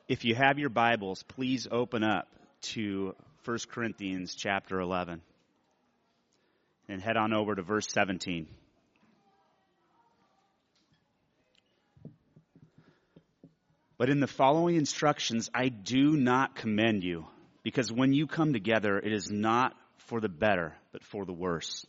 If you have your Bibles, please open up to 1 Corinthians chapter 11 and head on over to verse 17. But in the following instructions, I do not commend you, because when you come together, it is not for the better, but for the worse.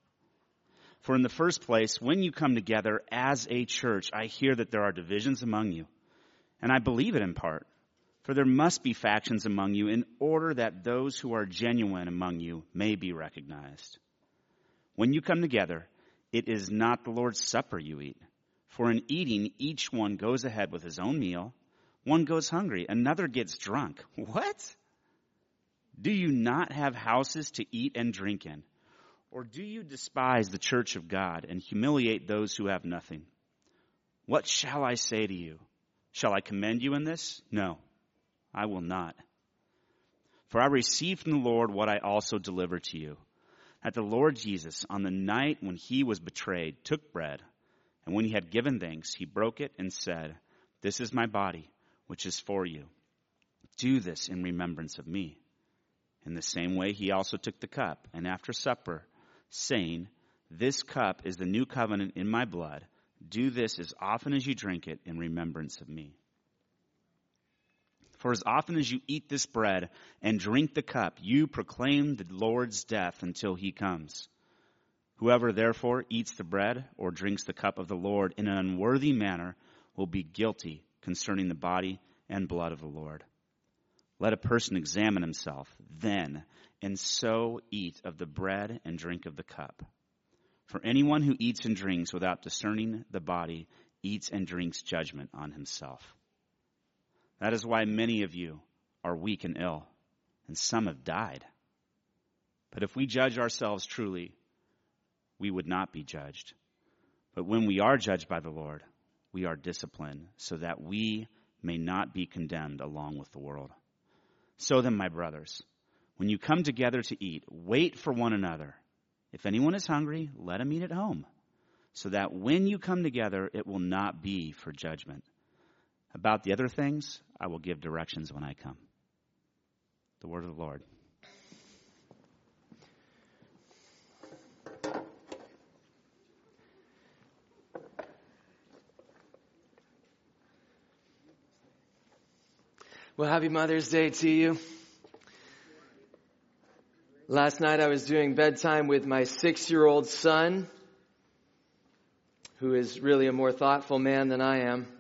For in the first place, when you come together as a church, I hear that there are divisions among you. And I believe it in part. For there must be factions among you in order that those who are genuine among you may be recognized. When you come together, it is not the Lord's Supper you eat. For in eating, each one goes ahead with his own meal. One goes hungry, another gets drunk. What? Do you not have houses to eat and drink in? Or do you despise the church of God and humiliate those who have nothing? What shall I say to you? Shall I commend you in this? No, I will not. For I received from the Lord what I also delivered to you, that the Lord Jesus, on the night when he was betrayed, took bread, and when he had given thanks, he broke it and said, "This is my body, which is for you. Do this in remembrance of me." In the same way, he also took the cup, and after supper, saying, "This cup is the new covenant in my blood. Do this as often as you drink it in remembrance of me. For as often as you eat this bread and drink the cup, you proclaim the Lord's death until he comes. Whoever therefore eats the bread or drinks the cup of the Lord in an unworthy manner will be guilty concerning the body and blood of the Lord. Let a person examine himself then, and so eat of the bread and drink of the cup. For anyone who eats and drinks without discerning the body eats and drinks judgment on himself. That is why many of you are weak and ill, and some have died. But if we judge ourselves truly, we would not be judged. But when we are judged by the Lord, we are disciplined, so that we may not be condemned along with the world. So then, my brothers, when you come together to eat, wait for one another. If anyone is hungry, let him eat at home, so that when you come together, it will not be for judgment. About the other things, I will give directions when I come. The word of the Lord. Well, happy Mother's Day to you. Last night I was doing bedtime with my 6-year-old son, who is really a more thoughtful man than I am.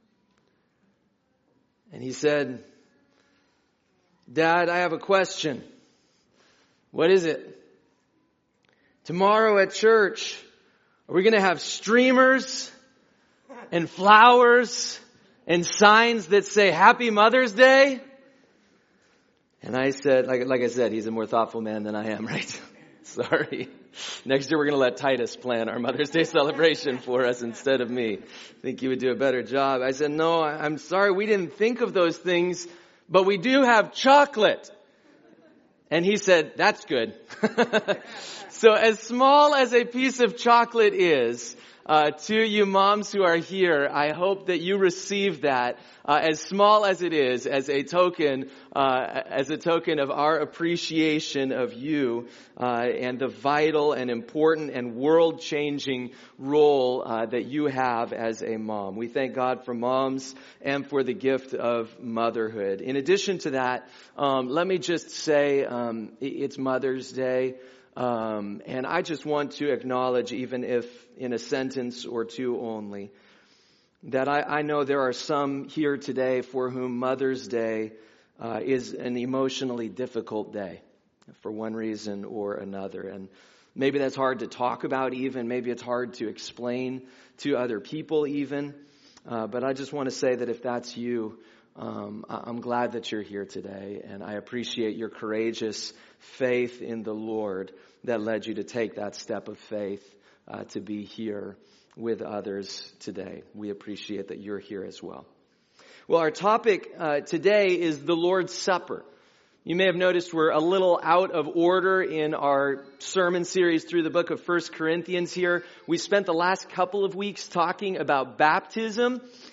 And he said, "Dad, I have a question." "What is it?" "Tomorrow at church, are we going to have streamers and flowers and signs that say Happy Mother's Day?" And I said, like I said, he's a more thoughtful man than I am, right? Sorry. Next year we're going to let Titus plan our Mother's Day celebration for us instead of me. I think he would do a better job. I said, "No, I'm sorry, we didn't think of those things, but we do have chocolate." And he said, "That's good." So as small as a piece of chocolate is, to you moms who are here, I hope that you receive that, as small as it is, as a token of our appreciation of you, and the vital and important and world-changing role that you have as a mom. We thank God for moms and for the gift of motherhood. In addition to that, let me just say, it's Mother's Day. And I just want to acknowledge, even if in a sentence or two only, that I know there are some here today for whom Mother's Day is an emotionally difficult day for one reason or another. And maybe that's hard to talk about even. Maybe it's hard to explain to other people even. But I just want to say that if that's you, I'm glad that you're here today, and I appreciate your courageous faith in the Lord that led you to take that step of faith to be here with others today. We appreciate that you're here as well. Well, our topic today is the Lord's Supper. You may have noticed we're a little out of order in our sermon series through the book of 1 Corinthians here. We spent the last couple of weeks talking about baptism.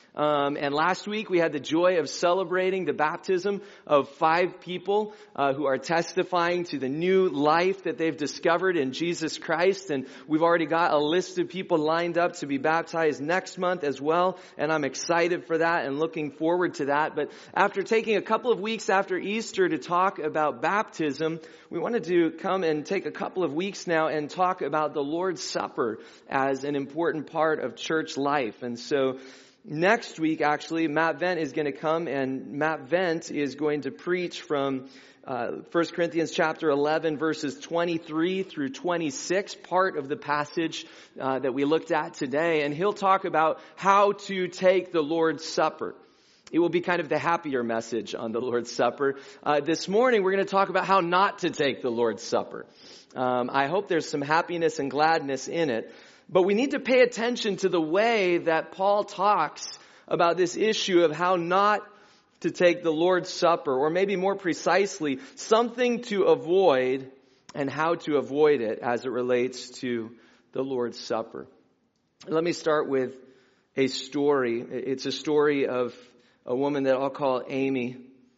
And last week we had the joy of celebrating the baptism of 5 people who are testifying to the new life that they've discovered in Jesus Christ. And we've already got a list of people lined up to be baptized next month as well. And I'm excited for that and looking forward to that. But after taking a couple of weeks after Easter to talk about baptism, we wanted to come and take a couple of weeks now and talk about the Lord's Supper as an important part of church life. And so next week, actually, Matt Vent is going to come, and Matt Vent is going to preach from 1 Corinthians chapter 11, verses 23 through 26, part of the passage that we looked at today. And he'll talk about how to take the Lord's Supper. It will be kind of the happier message on the Lord's Supper. This morning, we're going to talk about how not to take the Lord's Supper. I hope there's some happiness and gladness in it. But we need to pay attention to the way that Paul talks about this issue of how not to take the Lord's Supper, or maybe more precisely, something to avoid and how to avoid it as it relates to the Lord's Supper. Let me start with a story. It's a story of a woman that I'll call Amy.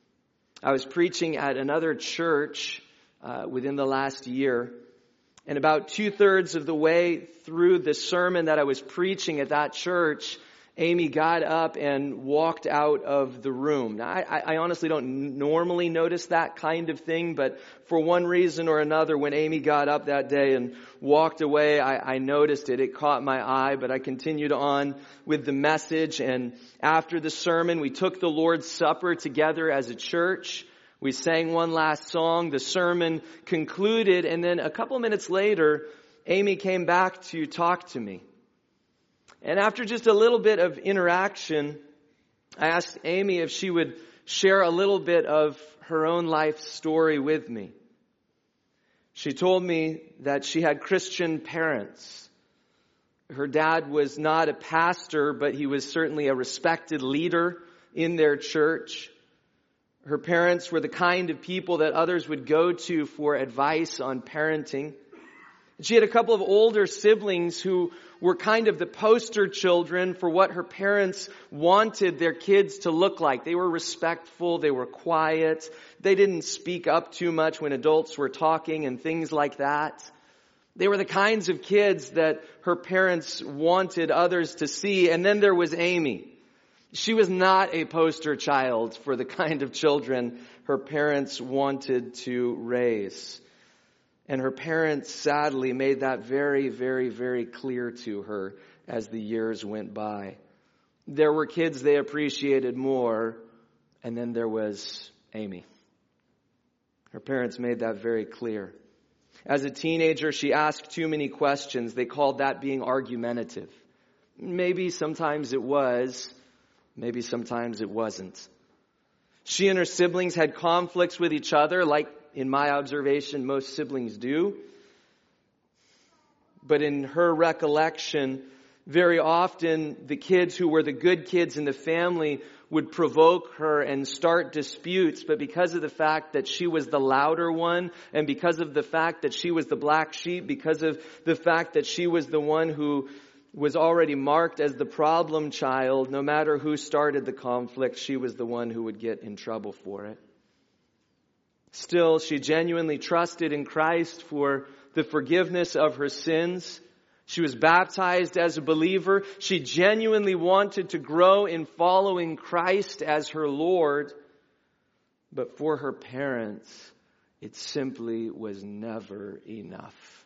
I was preaching at another church within the last year. And about 2/3 of the way through the sermon that I was preaching at that church, Amy got up and walked out of the room. Now, I honestly don't normally notice that kind of thing, but for one reason or another, when Amy got up that day and walked away, I noticed it. It caught my eye, but I continued on with the message. And after the sermon, we took the Lord's Supper together as a church. We sang one last song. The sermon concluded, and then a couple minutes later, Amy came back to talk to me. And after just a little bit of interaction, I asked Amy if she would share a little bit of her own life story with me. She told me that she had Christian parents. Her dad was not a pastor, but he was certainly a respected leader in their church. Her parents were the kind of people that others would go to for advice on parenting. She had a couple of older siblings who were kind of the poster children for what her parents wanted their kids to look like. They were respectful, they were quiet, they didn't speak up too much when adults were talking and things like that. They were the kinds of kids that her parents wanted others to see. And then there was Amy. She was not a poster child for the kind of children her parents wanted to raise. And her parents sadly made that very, very, very clear to her as the years went by. There were kids they appreciated more, and then there was Amy. Her parents made that very clear. As a teenager, she asked too many questions. They called that being argumentative. Maybe sometimes it was, maybe sometimes it wasn't. She and her siblings had conflicts with each other, like in my observation, most siblings do. But in her recollection, very often the kids who were the good kids in the family would provoke her and start disputes. But because of the fact that she was the louder one, and because of the fact that she was the black sheep, because of the fact that she was the one who was already marked as the problem child, no matter who started the conflict, she was the one who would get in trouble for it. Still, she genuinely trusted in Christ for the forgiveness of her sins. She was baptized as a believer. She genuinely wanted to grow in following Christ as her Lord. But for her parents, it simply was never enough.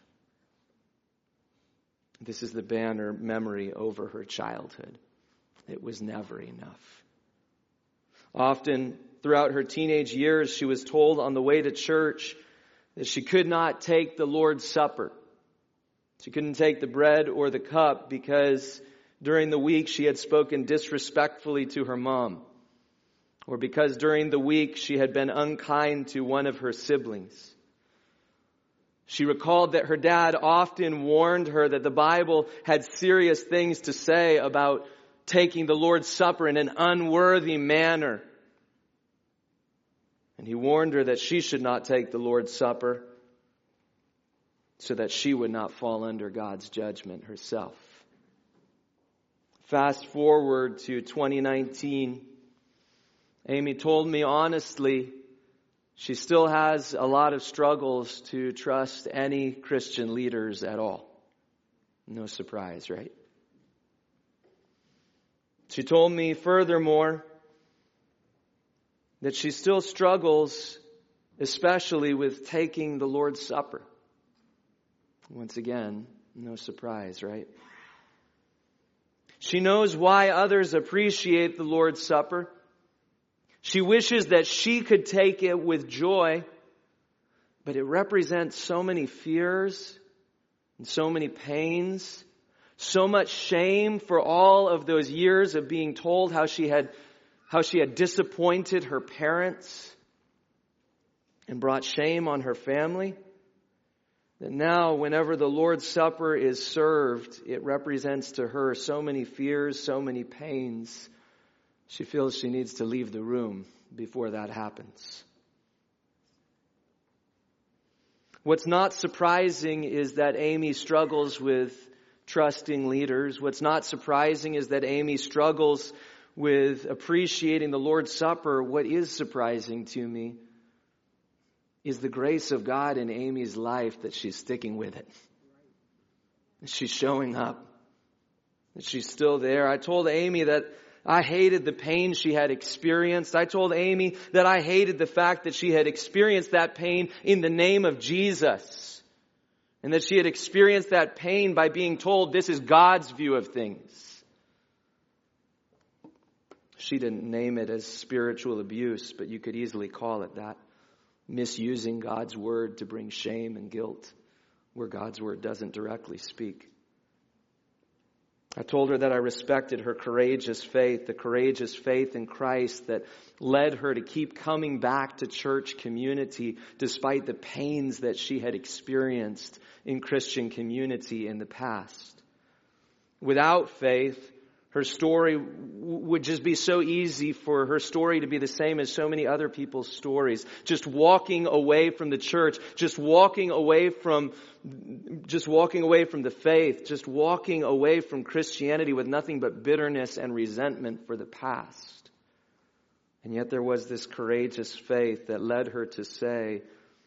This is the banner memory over her childhood. It was never enough. Often throughout her teenage years, she was told on the way to church that she could not take the Lord's Supper. She couldn't take the bread or the cup because during the week she had spoken disrespectfully to her mom, or because during the week she had been unkind to one of her siblings. She recalled that her dad often warned her that the Bible had serious things to say about taking the Lord's Supper in an unworthy manner. And he warned her that she should not take the Lord's Supper so that she would not fall under God's judgment herself. Fast forward to 2019. Amy told me honestly, she still has a lot of struggles to trust any Christian leaders at all. No surprise, right? She told me furthermore that she still struggles, especially with taking the Lord's Supper. Once again, no surprise, right? She knows why others appreciate the Lord's Supper. She wishes that she could take it with joy, but it represents so many fears and so many pains, so much shame for all of those years of being told how she had disappointed her parents and brought shame on her family, that now whenever the Lord's Supper is served, it represents to her so many fears, so many pains. She feels she needs to leave the room before that happens. What's not surprising is that Amy struggles with trusting leaders. What's not surprising is that Amy struggles with appreciating the Lord's Supper. What is surprising to me is the grace of God in Amy's life, that she's sticking with it. She's showing up. That she's still there. I told Amy that I hated the pain she had experienced. I told Amy that I hated the fact that she had experienced that pain in the name of Jesus. And that she had experienced that pain by being told this is God's view of things. She didn't name it as spiritual abuse, but you could easily call it that. Misusing God's word to bring shame and guilt where God's word doesn't directly speak. I told her that I respected her courageous faith, the courageous faith in Christ that led her to keep coming back to church community despite the pains that she had experienced in Christian community in the past. Without faith, her story would just be so easy for her story to be the same as so many other people's stories. Just walking away from the church, just walking away from the faith, just walking away from Christianity with nothing but bitterness and resentment for the past. And yet there was this courageous faith that led her to say,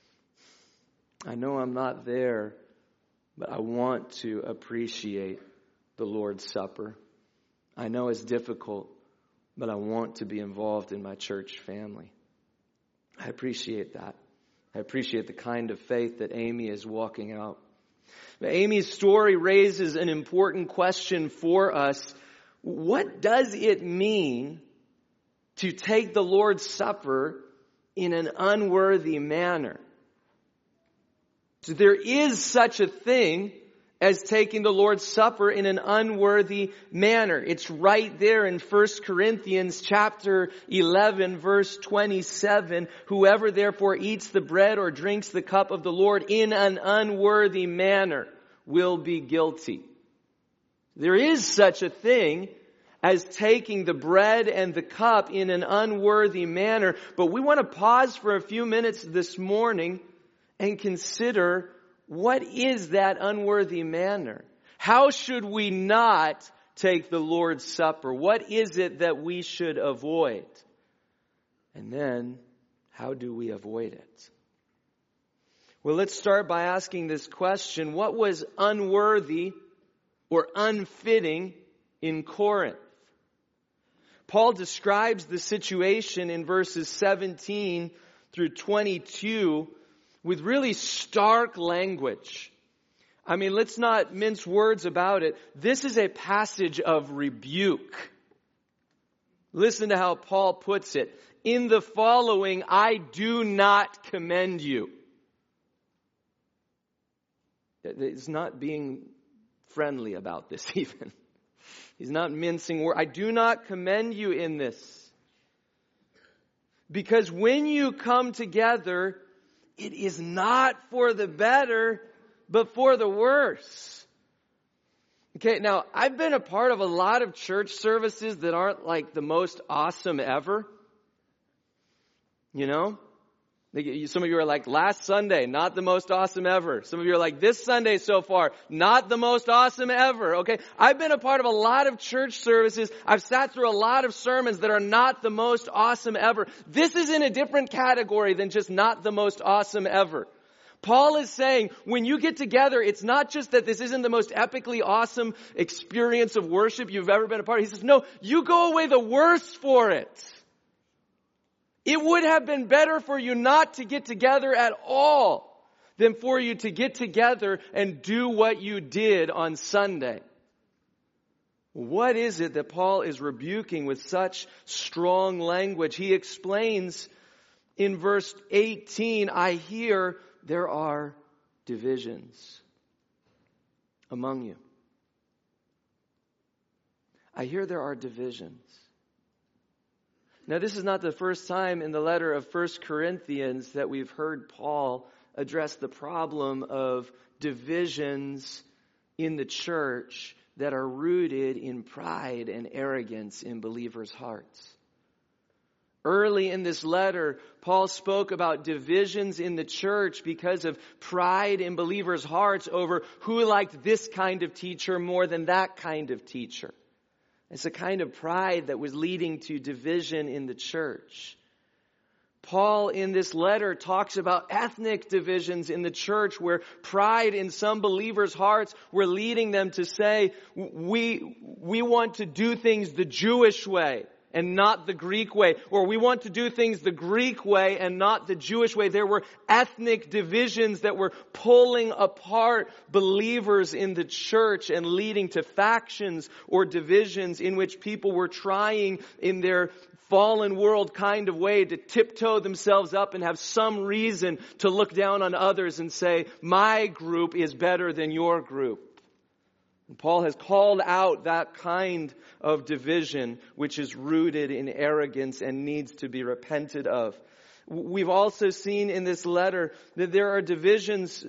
I know I'm not there, but I want to appreciate the Lord's Supper. I know it's difficult, but I want to be involved in my church family. I appreciate that. I appreciate the kind of faith that Amy is walking out. But Amy's story raises an important question for us. What does it mean to take the Lord's Supper in an unworthy manner? So there is such a thing as taking the Lord's Supper in an unworthy manner. It's right there in 1 Corinthians chapter 11, verse 27. Whoever therefore eats the bread or drinks the cup of the Lord in an unworthy manner will be guilty. There is such a thing as taking the bread and the cup in an unworthy manner. But we want to pause for a few minutes this morning and consider, what is that unworthy manner? How should we not take the Lord's Supper? What is it that we should avoid? And then, how do we avoid it? Well, let's start by asking this question. What was unworthy or unfitting in Corinth? Paul describes the situation in verses 17 through 22 with really stark language. I mean, let's not mince words about it. This is a passage of rebuke. Listen to how Paul puts it. In the following, I do not commend you. He's not being friendly about this even. He's not mincing words. I do not commend you in this. Because when you come together, it is not for the better, but for the worse. Okay, now, I've been a part of a lot of church services that aren't like the most awesome ever. You know? Some of you are like, last Sunday, not the most awesome ever. Some of you are like, this Sunday so far, not the most awesome ever. Okay? I've been a part of a lot of church services. I've sat through a lot of sermons that are not the most awesome ever. This is in a different category than just not the most awesome ever. Paul is saying, when you get together, it's not just that this isn't the most epically awesome experience of worship you've ever been a part of. He says, no, you go away the worse for it. It would have been better for you not to get together at all than for you to get together and do what you did on Sunday. What is it that Paul is rebuking with such strong language? He explains in verse 18, I hear there are divisions among you. I hear there are divisions. Now, this is not the first time in the letter of 1 Corinthians that we've heard Paul address the problem of divisions in the church that are rooted in pride and arrogance in believers' hearts. Early in this letter, Paul spoke about divisions in the church because of pride in believers' hearts over who liked this kind of teacher more than that kind of teacher. It's a kind of pride that was leading to division in the church. Paul in this letter talks about ethnic divisions in the church where pride in some believers' hearts were leading them to say, we want to do things the Jewish way and not the Greek way. Or we want to do things the Greek way and not the Jewish way. There were ethnic divisions that were pulling apart believers in the church and leading to factions or divisions in which people were trying in their fallen world kind of way to tiptoe themselves up and have some reason to look down on others and say, my group is better than your group. And Paul has called out that kind of division which is rooted in arrogance and needs to be repented of. We've also seen in this letter that there are divisions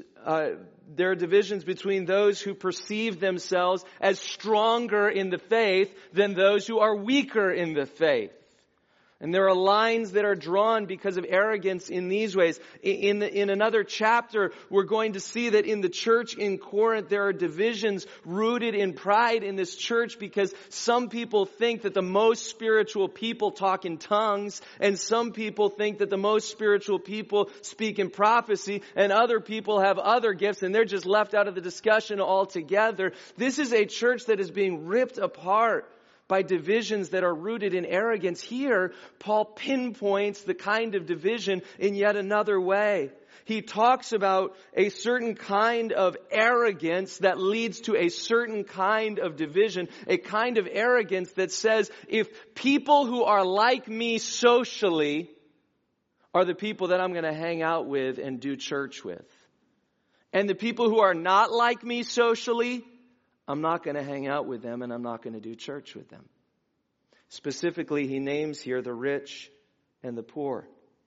between those who perceive themselves as stronger in the faith than those who are weaker in the faith. And there are lines that are drawn because of arrogance in these ways. In another chapter, we're going to see that in the church in Corinth, there are divisions rooted in pride in this church because some people think that the most spiritual people talk in tongues, and some people think that the most spiritual people speak in prophecy, and other people have other gifts, and they're just left out of the discussion altogether. This is a church that is being ripped apart by divisions that are rooted in arrogance. Here, Paul pinpoints the kind of division in yet another way. He talks about a certain kind of arrogance that leads to a certain kind of division, a kind of arrogance that says, if people who are like me socially are the people that I'm going to hang out with and do church with, and the people who are not like me socially, I'm not going to hang out with them and I'm not going to do church with them. Specifically, he names here the rich and the poor.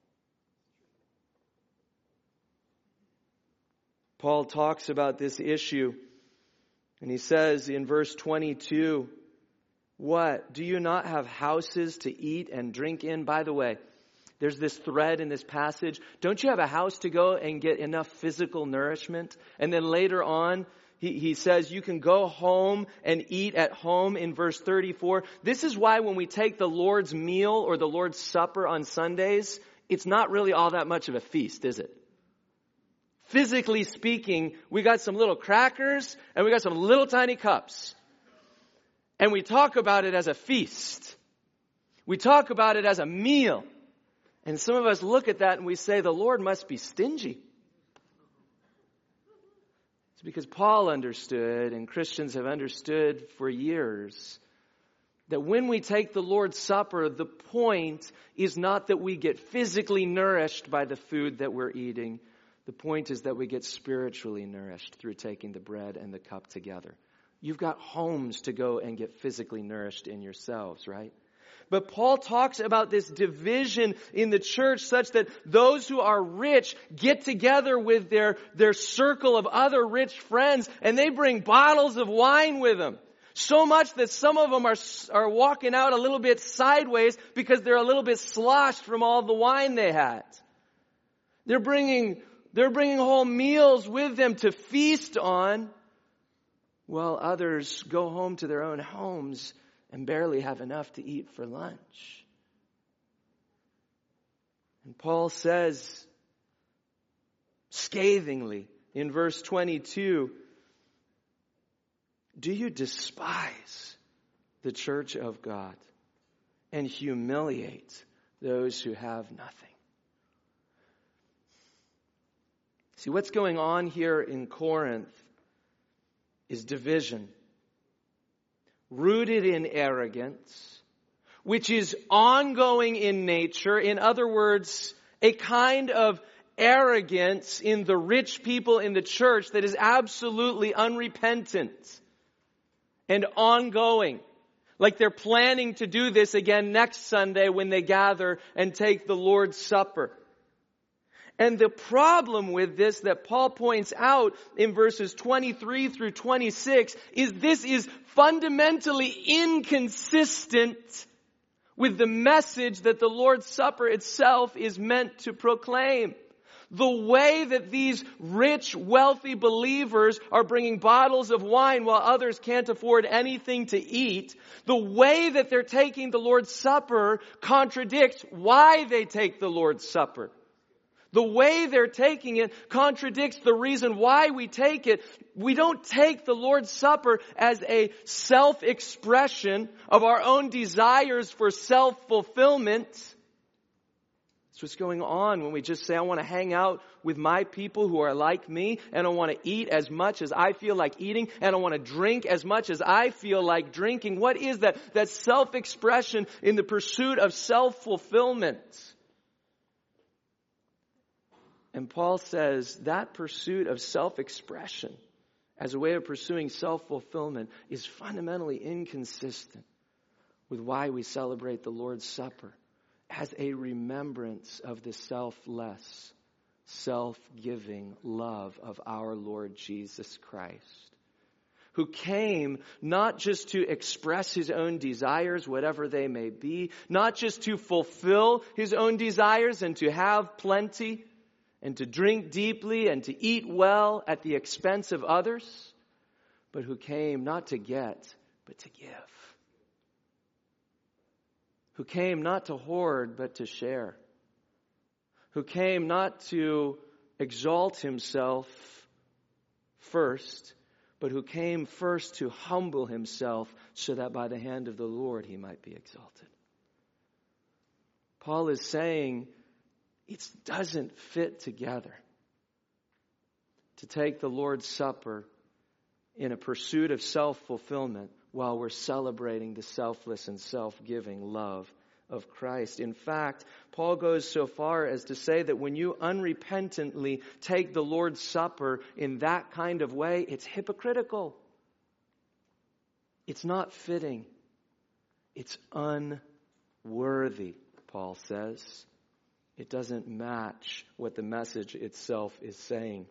Paul talks about this issue and he says in verse 22, what? Do you not have houses to eat and drink in? By the way, there's this thread in this passage. Don't you have a house to go and get enough physical nourishment? And then later on, he says you can go home and eat at home in verse 34. This is why when we take the Lord's meal or the Lord's supper on Sundays, it's not really all that much of a feast, is it? Physically speaking, we got some little crackers and we got some little tiny cups. And we talk about it as a feast. We talk about it as a meal. And some of us look at that and we say, the Lord must be stingy. Because Paul understood, and Christians have understood for years, that when we take the Lord's Supper, the point is not that we get physically nourished by the food that we're eating. The point is that we get spiritually nourished through taking the bread and the cup together. You've got homes to go and get physically nourished in yourselves, right? But Paul talks about this division in the church such that those who are rich get together with their circle of other rich friends and they bring bottles of wine with them. So much that some of them are walking out a little bit sideways because they're a little bit sloshed from all the wine they had. They're bringing whole meals with them to feast on, while others go home to their own homes and barely have enough to eat for lunch. And Paul says scathingly in verse 22, do you despise the church of God and humiliate those who have nothing? See, what's going on here in Corinth is division, rooted in arrogance, which is ongoing in nature. In other words, a kind of arrogance in the rich people in the church that is absolutely unrepentant and ongoing. Like they're planning to do this again next Sunday when they gather and take the Lord's Supper. And the problem with this that Paul points out in verses 23 through 26 is this is fundamentally inconsistent with the message that the Lord's Supper itself is meant to proclaim. The way that these rich, wealthy believers are bringing bottles of wine while others can't afford anything to eat, the way that they're taking the Lord's Supper contradicts why they take the Lord's Supper. The way they're taking it contradicts the reason why we take it. We don't take the Lord's Supper as a self-expression of our own desires for self-fulfillment. That's what's going on when we just say, I want to hang out with my people who are like me, and I want to eat as much as I feel like eating, and I want to drink as much as I feel like drinking. What is that? That's self-expression in the pursuit of self-fulfillment. And Paul says that pursuit of self-expression as a way of pursuing self-fulfillment is fundamentally inconsistent with why we celebrate the Lord's Supper as a remembrance of the selfless, self-giving love of our Lord Jesus Christ, who came not just to express his own desires, whatever they may be, not just to fulfill his own desires and to have plenty, and to drink deeply and to eat well at the expense of others, but who came not to get, but to give. Who came not to hoard, but to share. Who came not to exalt himself first, but who came first to humble himself so that by the hand of the Lord he might be exalted. Paul is saying, it doesn't fit together to take the Lord's Supper in a pursuit of self-fulfillment while we're celebrating the selfless and self-giving love of Christ. In fact, Paul goes so far as to say that when you unrepentantly take the Lord's Supper in that kind of way, it's hypocritical. It's not fitting. It's unworthy, Paul says. It doesn't match what the message itself is saying.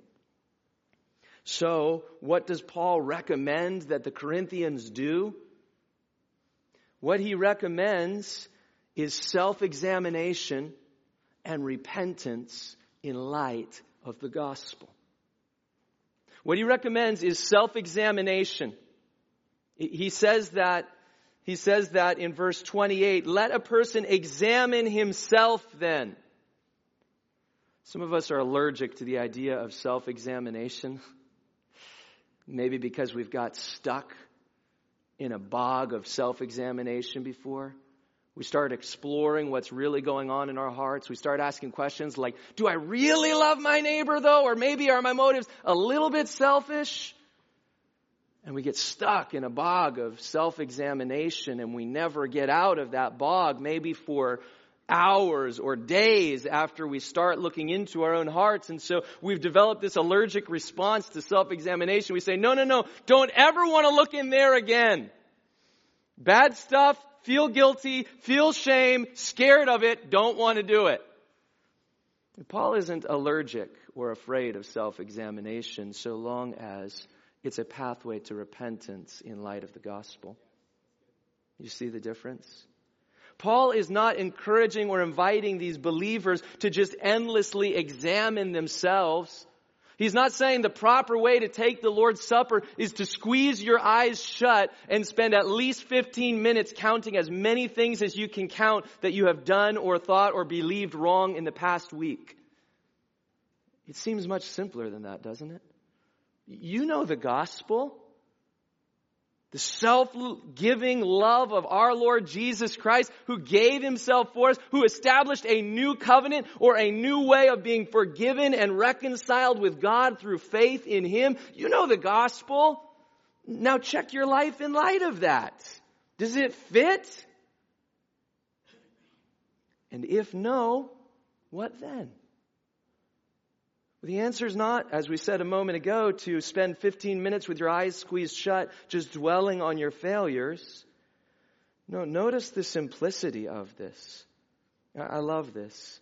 So, what does Paul recommend that the Corinthians do? What he recommends is self-examination and repentance in light of the gospel. What he recommends is self-examination. He says that in verse 28, let a person examine himself then. Some of us are allergic to the idea of self-examination. Maybe because we've got stuck in a bog of self-examination before. We start exploring what's really going on in our hearts. We start asking questions like, do I really love my neighbor though? Or maybe are my motives a little bit selfish? And we get stuck in a bog of self-examination and we never get out of that bog, maybe for hours or days after we start looking into our own hearts. And so we've developed this allergic response to self-examination. We say, no, don't ever want to look in there again. Bad stuff, feel guilty, feel shame, scared of it, don't want to do it. And Paul isn't allergic or afraid of self-examination so long as it's a pathway to repentance in light of the gospel. You see the difference? Paul is not encouraging or inviting these believers to just endlessly examine themselves. He's not saying the proper way to take the Lord's Supper is to squeeze your eyes shut and spend at least 15 minutes counting as many things as you can count that you have done or thought or believed wrong in the past week. It seems much simpler than that, doesn't it? You know the gospel. The self-giving love of our Lord Jesus Christ, who gave himself for us, who established a new covenant or a new way of being forgiven and reconciled with God through faith in him. You know the gospel. Now check your life in light of that. Does it fit? And if no, what then? The answer is not, as we said a moment ago, to spend 15 minutes with your eyes squeezed shut, just dwelling on your failures. No, notice the simplicity of this. I love this.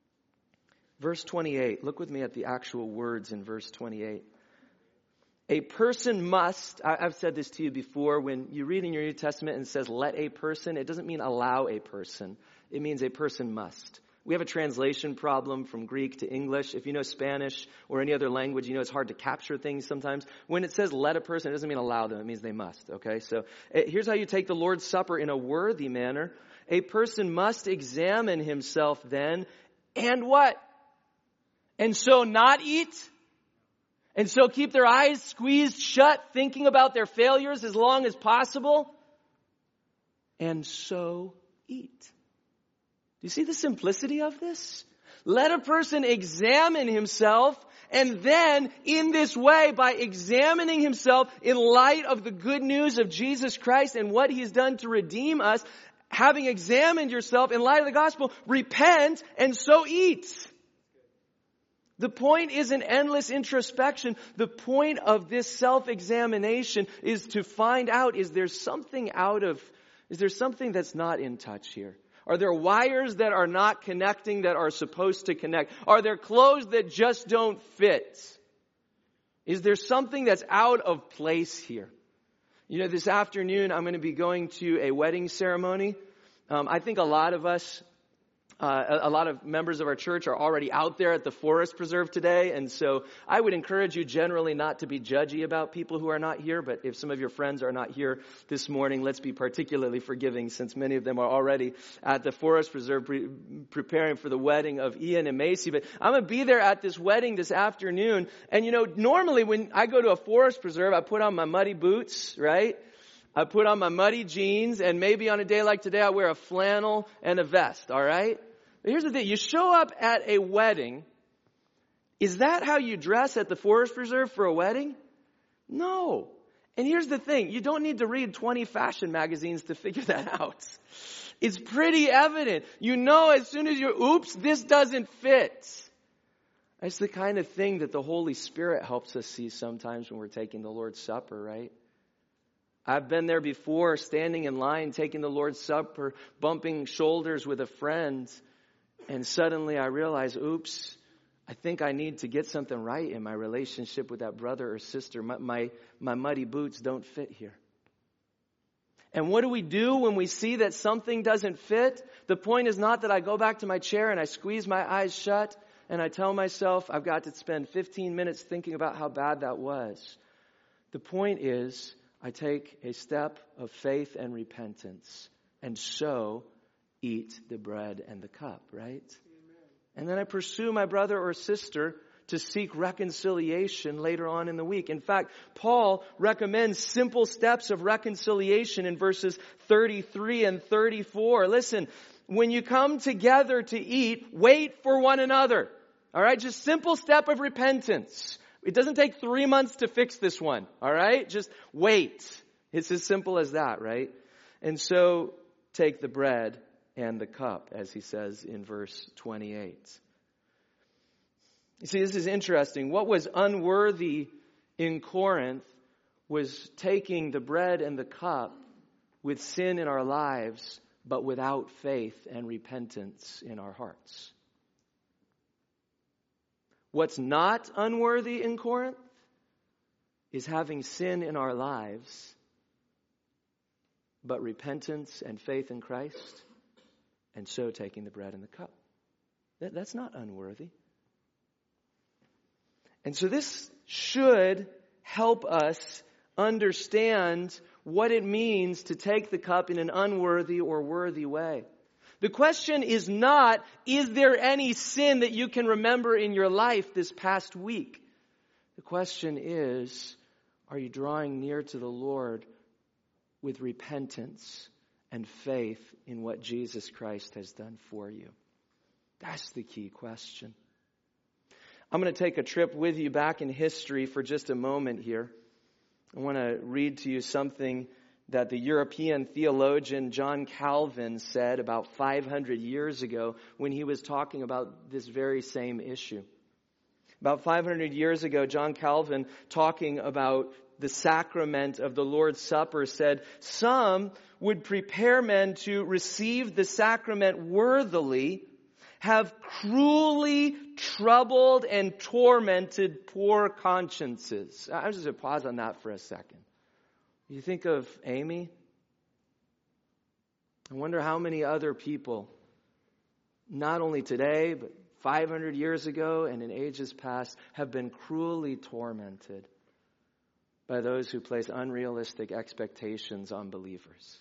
Verse 28. Look with me at the actual words in verse 28. A person must, I've said this to you before, when you read in your New Testament and it says let a person, it doesn't mean allow a person. It means a person must. We have a translation problem from Greek to English. If you know Spanish or any other language, you know it's hard to capture things sometimes. When it says let a person, it doesn't mean allow them. It means they must. Okay, so here's how you take the Lord's Supper in a worthy manner. A person must examine himself then, and what? And so not eat? And so keep their eyes squeezed shut, thinking about their failures as long as possible? And so eat. Do you see the simplicity of this? Let a person examine himself, and then in this way, by examining himself in light of the good news of Jesus Christ and what he's done to redeem us, having examined yourself in light of the gospel, repent and so eat. The point isn't endless introspection. The point of this self-examination is to find out, is there something that's not in touch here? Are there wires that are not connecting that are supposed to connect? Are there clothes that just don't fit? Is there something that's out of place here? You know, this afternoon I'm going to be going to a wedding ceremony. I think a lot of us, a lot of members of our church are already out there at the Forest Preserve today. And so I would encourage you generally not to be judgy about people who are not here. But if some of your friends are not here this morning, let's be particularly forgiving since many of them are already at the Forest Preserve preparing for the wedding of Ian and Macy. But I'm going to be there at this wedding this afternoon. And you know, normally when I go to a Forest Preserve, I put on my muddy boots, right? I put on my muddy jeans, and maybe on a day like today, I wear a flannel and a vest, all right? But here's the thing. You show up at a wedding. Is that how you dress at the Forest Preserve for a wedding? No. And here's the thing. You don't need to read 20 fashion magazines to figure that out. It's pretty evident. You know as soon as oops, this doesn't fit. That's the kind of thing that the Holy Spirit helps us see sometimes when we're taking the Lord's Supper, right? I've been there before, standing in line, taking the Lord's Supper, bumping shoulders with a friend, and suddenly I realize, oops, I think I need to get something right in my relationship with that brother or sister. My muddy boots don't fit here. And what do we do when we see that something doesn't fit? The point is not that I go back to my chair and I squeeze my eyes shut and I tell myself I've got to spend 15 minutes thinking about how bad that was. The point is, I take a step of faith and repentance, and so eat the bread and the cup, right? Amen. And then I pursue my brother or sister to seek reconciliation later on in the week. In fact, Paul recommends simple steps of reconciliation in verses 33 and 34. Listen, when you come together to eat, wait for one another. All right, just simple step of repentance. It doesn't take 3 months to fix this one, all right? Just wait. It's as simple as that, right? And so take the bread and the cup, as he says in verse 28. You see, this is interesting. What was unworthy in Corinth was taking the bread and the cup with sin in our lives, but without faith and repentance in our hearts. What's not unworthy in Corinth is having sin in our lives, but repentance and faith in Christ and so taking the bread and the cup. That's not unworthy. And so this should help us understand what it means to take the cup in an unworthy or worthy way. The question is not, is there any sin that you can remember in your life this past week? The question is, are you drawing near to the Lord with repentance and faith in what Jesus Christ has done for you? That's the key question. I'm going to take a trip with you back in history for just a moment here. I want to read to you something that the European theologian John Calvin said about 500 years ago when he was talking about this very same issue. About 500 years ago, John Calvin, talking about the sacrament of the Lord's Supper, said, "Some would prepare men to receive the sacrament worthily, have cruelly troubled and tormented poor consciences." I'm just going to pause on that for a second. You think of Amy? I wonder how many other people, not only today, but 500 years ago and in ages past, have been cruelly tormented by those who place unrealistic expectations on believers,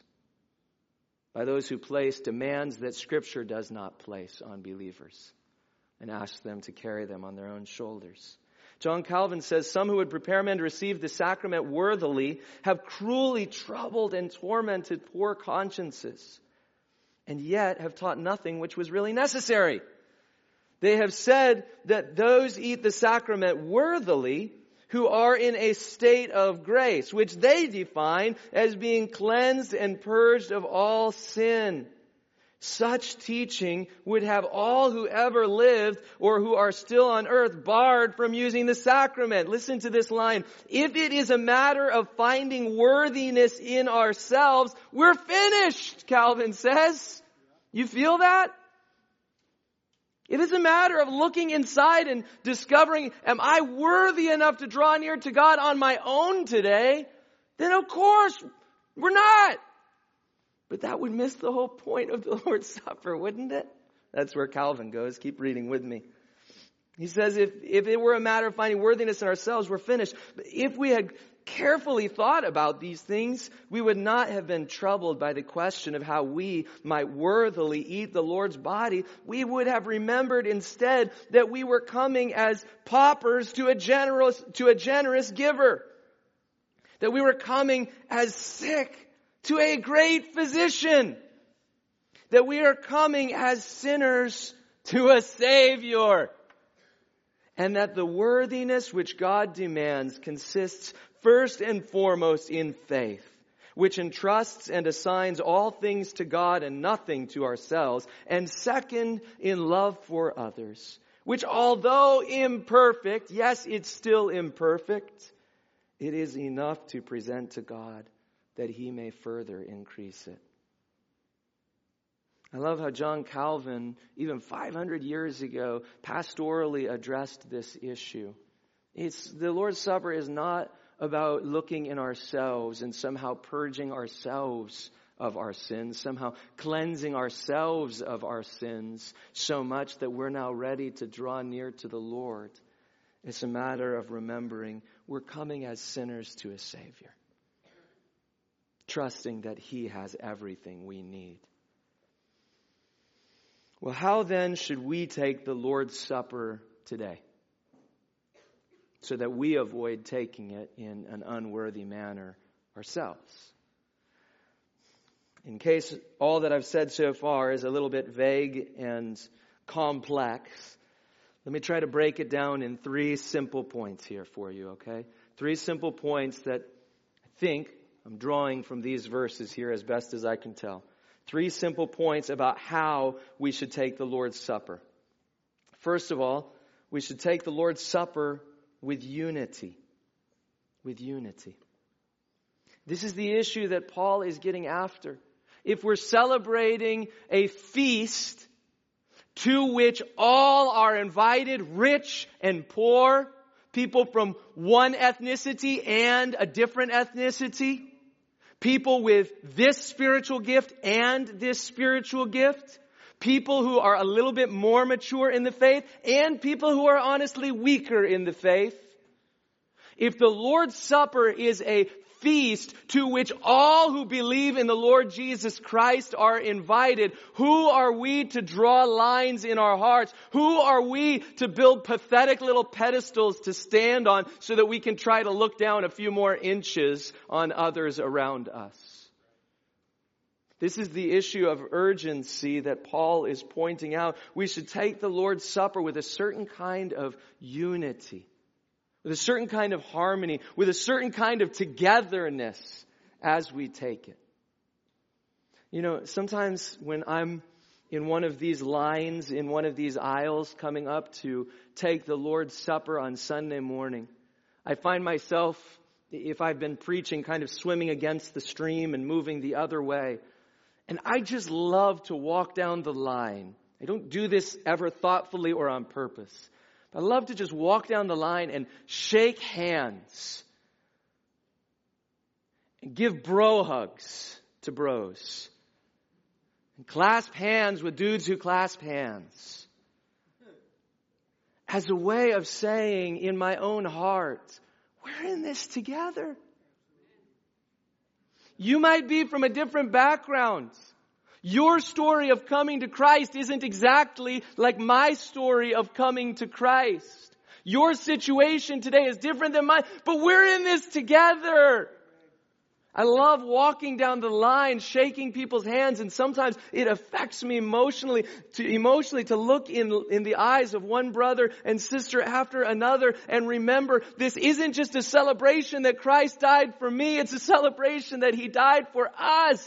by those who place demands that Scripture does not place on believers and ask them to carry them on their own shoulders. John Calvin says, "Some who would prepare men to receive the sacrament worthily have cruelly troubled and tormented poor consciences, and yet have taught nothing which was really necessary. They have said that those eat the sacrament worthily who are in a state of grace, which they define as being cleansed and purged of all sin. Such teaching would have all who ever lived or who are still on earth barred from using the sacrament." Listen to this line. "If it is a matter of finding worthiness in ourselves, we're finished," Calvin says. You feel that? If it's a matter of looking inside and discovering, am I worthy enough to draw near to God on my own today? Then of course, we're not. But that would miss the whole point of the Lord's Supper, wouldn't it? That's where Calvin goes. Keep reading with me. He says, if it were a matter of finding worthiness in ourselves, we're finished. But if we had carefully thought about these things, we would not have been troubled by the question of how we might worthily eat the Lord's body. We would have remembered instead that we were coming as paupers to a generous giver. That we were coming as sick to a great physician. That we are coming as sinners to a Savior. And that the worthiness which God demands consists first and foremost in faith, which entrusts and assigns all things to God and nothing to ourselves. And second, in love for others, which although imperfect, yes, it's still imperfect, it is enough to present to God that He may further increase it. I love how John Calvin, even 500 years ago, pastorally addressed this issue. The Lord's Supper is not about looking in ourselves and somehow purging ourselves of our sins, somehow cleansing ourselves of our sins so much that we're now ready to draw near to the Lord. It's a matter of remembering we're coming as sinners to a Savior, trusting that He has everything we need. Well, how then should we take the Lord's Supper today so that we avoid taking it in an unworthy manner ourselves? In case all that I've said so far is a little bit vague and complex, let me try to break it down in 3 simple points here for you, okay? 3 simple points that I think I'm drawing from these verses here as best as I can tell. 3 simple points about how we should take the Lord's Supper. First of all, we should take the Lord's Supper with unity. With unity. This is the issue that Paul is getting after. If we're celebrating a feast to which all are invited, rich and poor, people from one ethnicity and a different ethnicity, people with this spiritual gift and this spiritual gift, people who are a little bit more mature in the faith, and people who are honestly weaker in the faith. If the Lord's Supper is a feast to which all who believe in the Lord Jesus Christ are invited, who are we to draw lines in our hearts? Who are we to build pathetic little pedestals to stand on so that we can try to look down a few more inches on others around us? This is the issue of urgency that Paul is pointing out. We should take the Lord's Supper with a certain kind of unity, with a certain kind of harmony, with a certain kind of togetherness as we take it. You know, sometimes when I'm in one of these lines, in one of these aisles coming up to take the Lord's Supper on Sunday morning, I find myself, if I've been preaching, kind of swimming against the stream and moving the other way. And I just love to walk down the line. I don't do this ever thoughtfully or on purpose. I love to just walk down the line and shake hands and give bro hugs to bros and clasp hands with dudes who clasp hands as a way of saying in my own heart, we're in this together. You might be from a different background. Your story of coming to Christ isn't exactly like my story of coming to Christ. Your situation today is different than mine, but we're in this together. I love walking down the line, shaking people's hands, and sometimes it affects me emotionally to look in the eyes of one brother and sister after another and remember this isn't just a celebration that Christ died for me, it's a celebration that He died for us.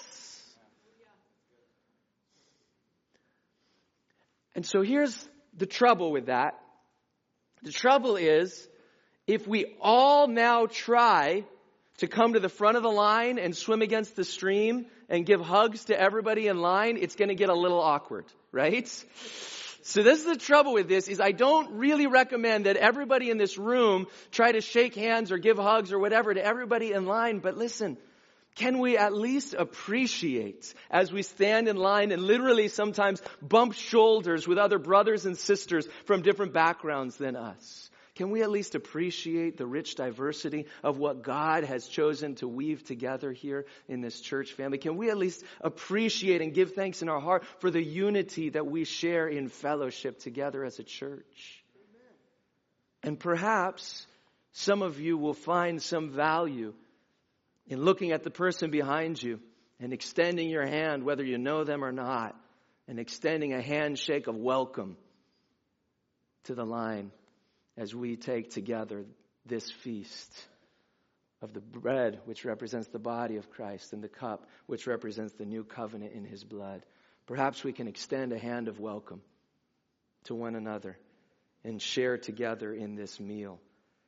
And so here's the trouble with that. The trouble is, if we all now try to come to the front of the line and swim against the stream and give hugs to everybody in line, it's going to get a little awkward, right? So this is the trouble with this, is I don't really recommend that everybody in this room try to shake hands or give hugs or whatever to everybody in line. But listen, can we at least appreciate as we stand in line and literally sometimes bump shoulders with other brothers and sisters from different backgrounds than us? Can we at least appreciate the rich diversity of what God has chosen to weave together here in this church family? Can we at least appreciate and give thanks in our heart for the unity that we share in fellowship together as a church? And perhaps some of you will find some value in looking at the person behind you and extending your hand, whether you know them or not, and extending a handshake of welcome to the line as we take together this feast of the bread, which represents the body of Christ, and the cup, which represents the new covenant in His blood. Perhaps we can extend a hand of welcome to one another and share together in this meal.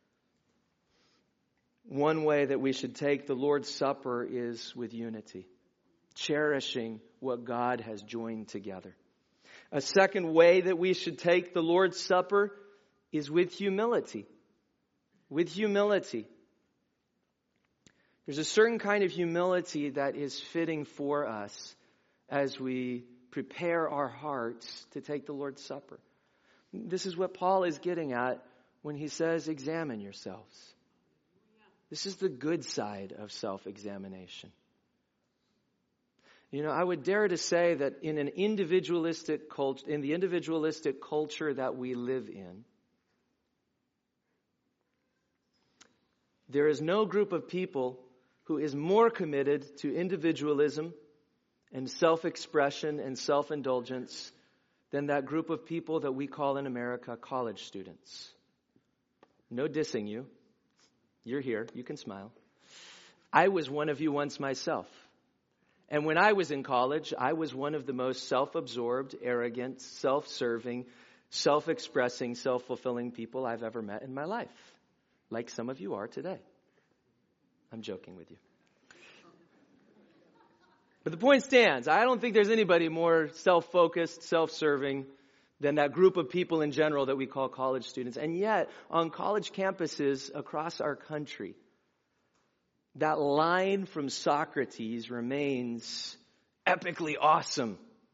One way that we should take the Lord's Supper is with unity, cherishing what God has joined together. A second way that we should take the Lord's Supper is with humility. With humility. There's a certain kind of humility that is fitting for us as we prepare our hearts to take the Lord's Supper. This is what Paul is getting at when he says, examine yourselves. This is the good side of self-examination. You know, I would dare to say that in an individualistic culture, in the individualistic culture that we live in, there is no group of people who is more committed to individualism and self-expression and self-indulgence than that group of people that we call in America college students. No dissing you. You're here. You can smile. I was one of you once myself. And when I was in college, I was one of the most self-absorbed, arrogant, self-serving, self-expressing, self-fulfilling people I've ever met in my life. Like some of you are today. I'm joking with you. But the point stands. I don't think there's anybody more self-focused, self-serving than that group of people in general that we call college students. And yet, on college campuses across our country, that line from Socrates remains epically awesome.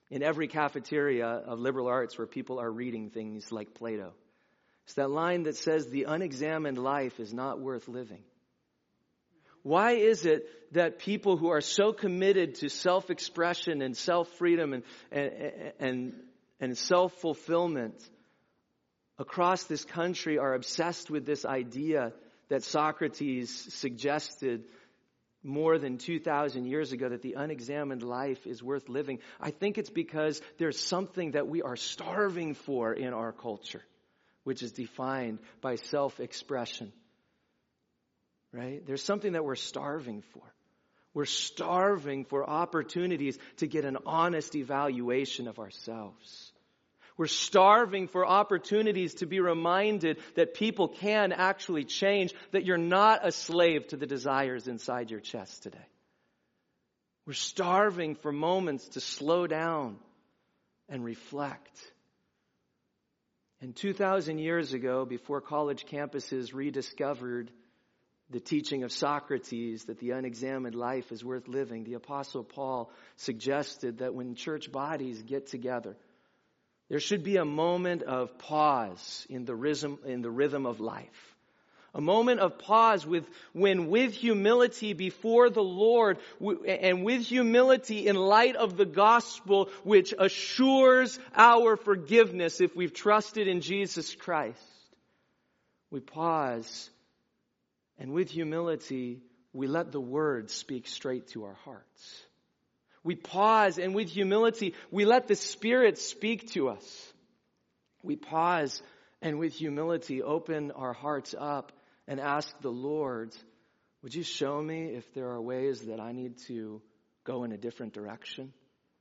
in every cafeteria of liberal arts where people are reading things like Plato. It's that line that says the unexamined life is not worth living. Why is it that people who are so committed to self-expression and self-freedom and self-fulfillment across this country are obsessed with this idea that Socrates suggested more than 2,000 years ago, that the unexamined life is worth living? I think it's because there's something that we are starving for in our culture, which is defined by self-expression. Right? There's something that we're starving for. We're starving for opportunities to get an honest evaluation of ourselves. We're starving for opportunities to be reminded that people can actually change, that you're not a slave to the desires inside your chest today. We're starving for moments to slow down and reflect. And 2,000 years ago, before college campuses rediscovered the teaching of Socrates that the unexamined life is worth living, the Apostle Paul suggested that when church bodies get together, there should be a moment of pause in the rhythm of life. A moment of pause when with humility before the Lord and with humility in light of the gospel, which assures our forgiveness if we've trusted in Jesus Christ, we pause. And with humility, we let the word speak straight to our hearts. We pause, and with humility, we let the Spirit speak to us. We pause, and with humility, open our hearts up and ask the Lord, would you show me if there are ways that I need to go in a different direction?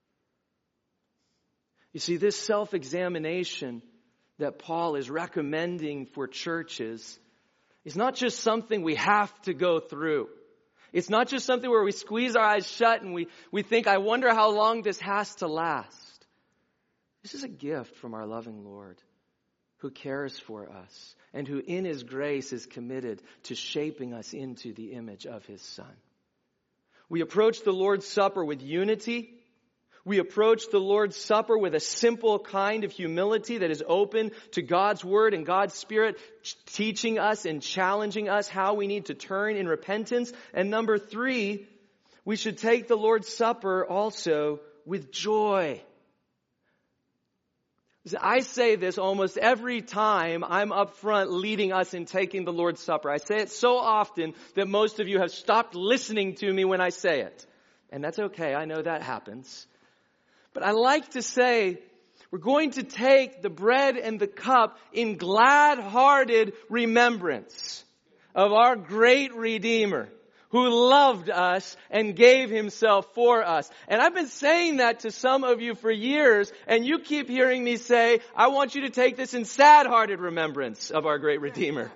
You see, this self-examination that Paul is recommending for churches, it's not just something we have to go through. It's not just something where we squeeze our eyes shut and we think, I wonder how long this has to last. This is a gift from our loving Lord who cares for us and who in His grace is committed to shaping us into the image of His Son. We approach the Lord's Supper with unity. We approach the Lord's Supper with a simple kind of humility that is open to God's Word and God's Spirit teaching us and challenging us how we need to turn in repentance. And number 3, we should take the Lord's Supper also with joy. I say this almost every time I'm up front leading us in taking the Lord's Supper. I say it so often that most of you have stopped listening to me when I say it. And that's okay. I know that happens. But I like to say, we're going to take the bread and the cup in glad-hearted remembrance of our great Redeemer who loved us and gave Himself for us. And I've been saying that to some of you for years, and you keep hearing me say, I want you to take this in sad-hearted remembrance of our great Redeemer.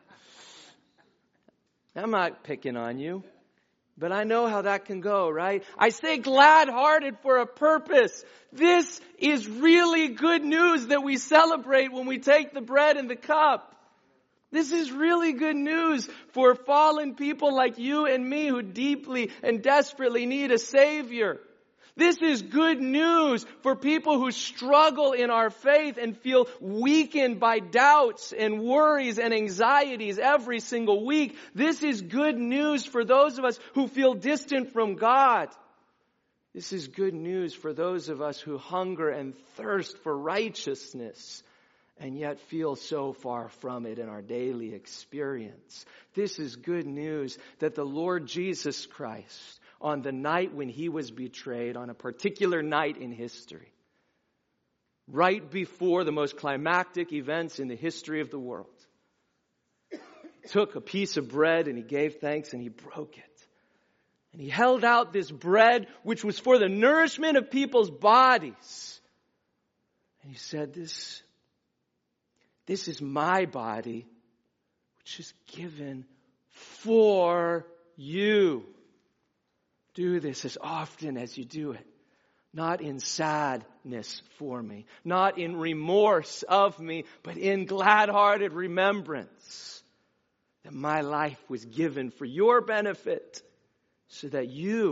I'm not picking on you. But I know how that can go, right? I say glad-hearted for a purpose. This is really good news that we celebrate when we take the bread and the cup. This is really good news for fallen people like you and me who deeply and desperately need a Savior. This is good news for people who struggle in our faith and feel weakened by doubts and worries and anxieties every single week. This is good news for those of us who feel distant from God. This is good news for those of us who hunger and thirst for righteousness and yet feel so far from it in our daily experience. This is good news that the Lord Jesus Christ, on the night when He was betrayed, on a particular night in history, right before the most climactic events in the history of the world, took a piece of bread and He gave thanks and He broke it. And He held out this bread which was for the nourishment of people's bodies. And He said, this is my body which is given for you. Do this as often as you do it. Not in sadness for me. Not in remorse of me. But in glad-hearted remembrance that my life was given for your benefit. So that you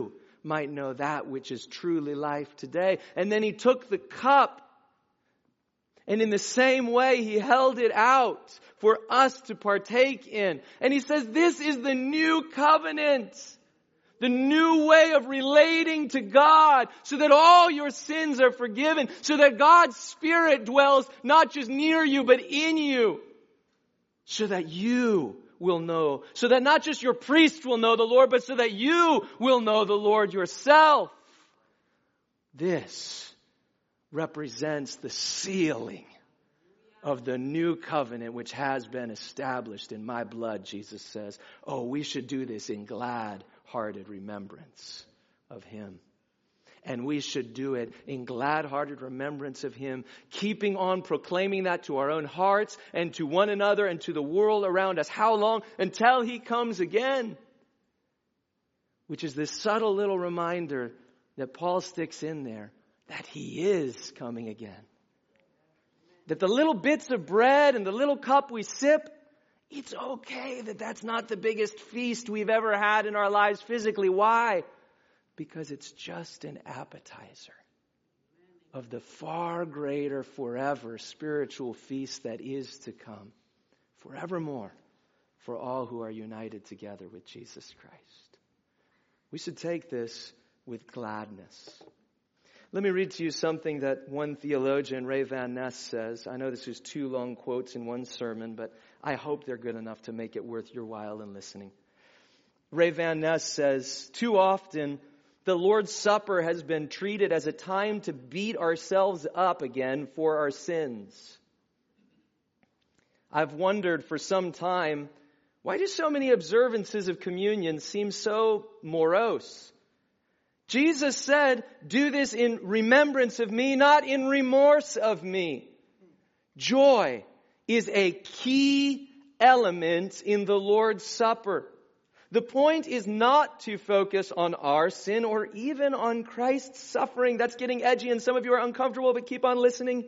might know that which is truly life today. And then he took the cup, and in the same way, he held it out for us to partake in. And he says, this is the new covenant. The new way of relating to God, so that all your sins are forgiven, so that God's Spirit dwells not just near you, but in you, so that you will know, so that not just your priest will know the Lord, but so that you will know the Lord yourself. This represents the sealing of the new covenant which has been established in my blood, Jesus says. Oh, we should do this in glad-hearted remembrance of Him. And we should do it in glad-hearted remembrance of Him, keeping on proclaiming that to our own hearts and to one another and to the world around us. How long? Until He comes again. Which is this subtle little reminder that Paul sticks in there, that He is coming again. That the little bits of bread and the little cup we sip, it's okay that that's not the biggest feast we've ever had in our lives physically. Why? Because it's just an appetizer of the far greater forever spiritual feast that is to come forevermore for all who are united together with Jesus Christ. We should take this with gladness. Let me read to you something that one theologian, Ray Van Ness, says. I know this is 2 long quotes in one sermon, but I hope they're good enough to make it worth your while in listening. Ray Van Ness says, too often the Lord's Supper has been treated as a time to beat ourselves up again for our sins. I've wondered for some time, why do so many observances of communion seem so morose? Jesus said, do this in remembrance of me, not in remorse of me. Joy is a key element in the Lord's Supper. The point is not to focus on our sin or even on Christ's suffering. That's getting edgy and some of you are uncomfortable, but keep on listening.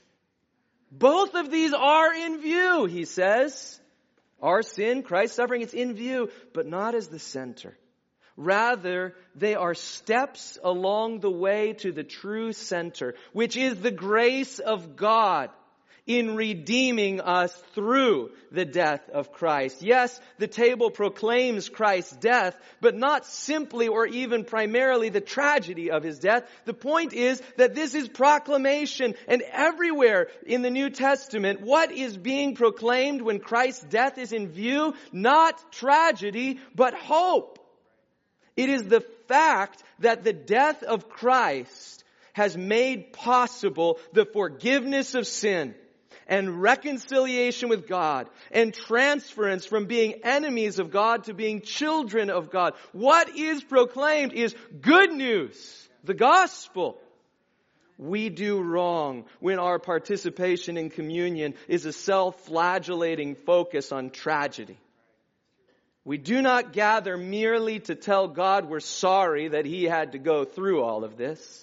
Both of these are in view, he says. Our sin, Christ's suffering, it's in view, but not as the center. Rather, they are steps along the way to the true center, which is the grace of God in redeeming us through the death of Christ. Yes, the table proclaims Christ's death, but not simply or even primarily the tragedy of His death. The point is that this is proclamation, and everywhere in the New Testament, what is being proclaimed when Christ's death is in view? Not tragedy, but hope. It is the fact that the death of Christ has made possible the forgiveness of sin and reconciliation with God and transference from being enemies of God to being children of God. What is proclaimed is good news, the gospel. We do wrong when our participation in communion is a self-flagellating focus on tragedy. We do not gather merely to tell God we're sorry that He had to go through all of this.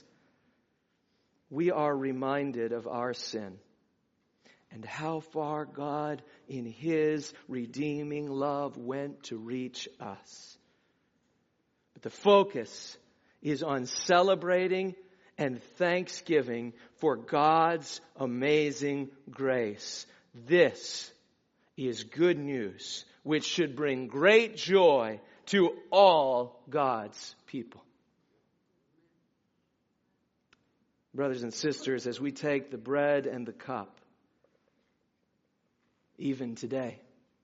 We are reminded of our sin and how far God in His redeeming love went to reach us. But the focus is on celebrating and thanksgiving for God's amazing grace. This is good news, which should bring great joy to all God's people. Brothers and sisters, as we take the bread and the cup, even today,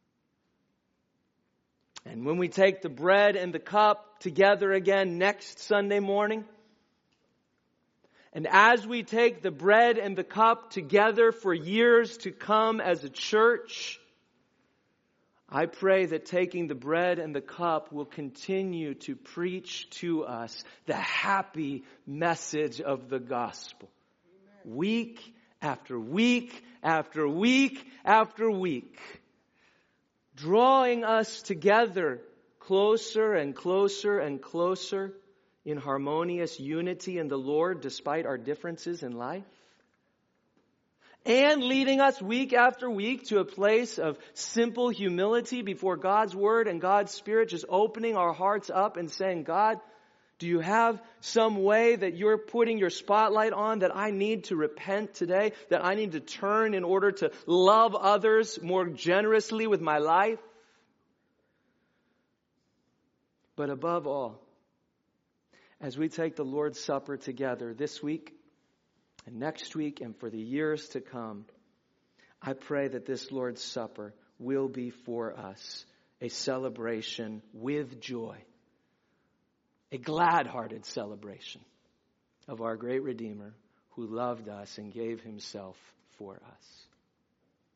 and when we take the bread and the cup together again next Sunday morning, and as we take the bread and the cup together for years to come as a church, I pray that taking the bread and the cup will continue to preach to us the happy message of the gospel. Amen. Week after week after week after week, drawing us together closer and closer and closer in harmonious unity in the Lord despite our differences in life. And leading us week after week to a place of simple humility before God's Word and God's Spirit, just opening our hearts up and saying, God, Do you have some way that you're putting your spotlight on that I need to repent today, that I need to turn in order to love others more generously with my life? But above all, as we take the Lord's Supper together this week and next week and for the years to come, I pray that this Lord's Supper will be for us a celebration with joy, a glad-hearted celebration of our great Redeemer who loved us and gave himself for us.